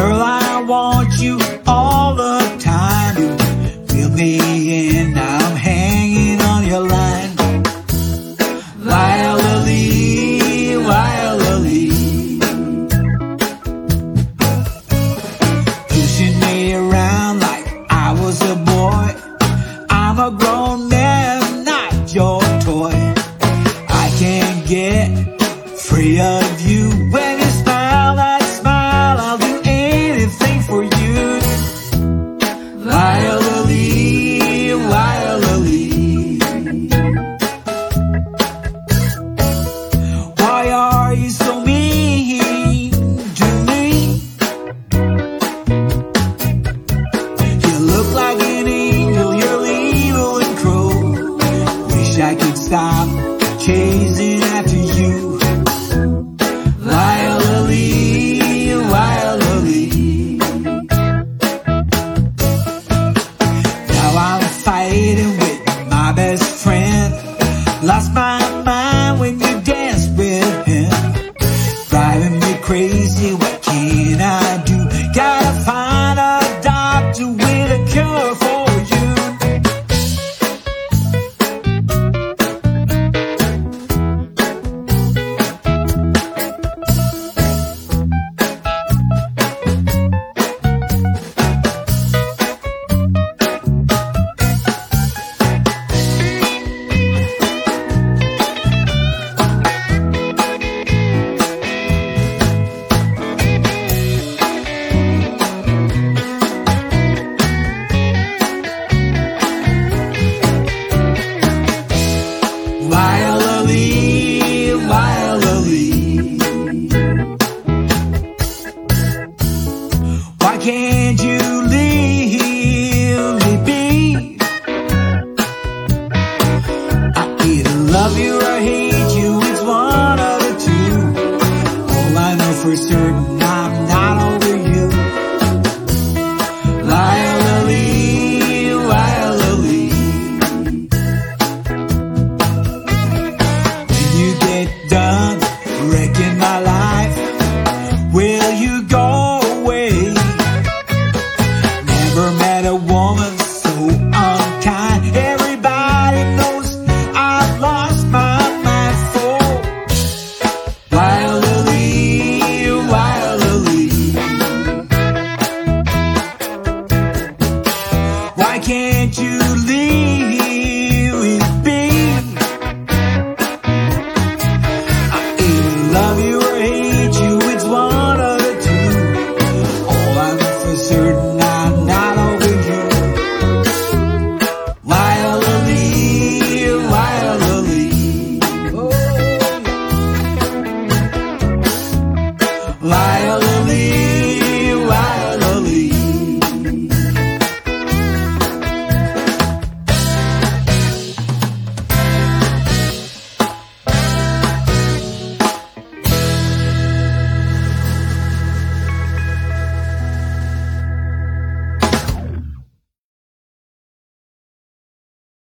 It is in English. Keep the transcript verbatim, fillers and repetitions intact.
Girl, I want you all the time. You feel me and I'm hanging on your line. Viola Lee, Viola Lee, pushing me around like I was a boy. I'm a grown man, not your toy. I can't get free of you. When you smile that smile, I'll do anything for you. Viola Lee, Viola Lee, why are you so mean to me? You look like an angel, you're evil and cruel. Wish I could stop chasing after you. Viola Lee, Viola Lee, now I'm fighting with my best friend. Lost my mind when you danced with him, driving me crazy. What can I do? Gotta find a doctor with a cure for you. Viola Lee, Viola Lee, why can't you leave me be? I either love you or hate you, it's one of the two. All I know for certain, I'm not over you. Viola Lee, Viola Lee, you get done wrecking my life, will you go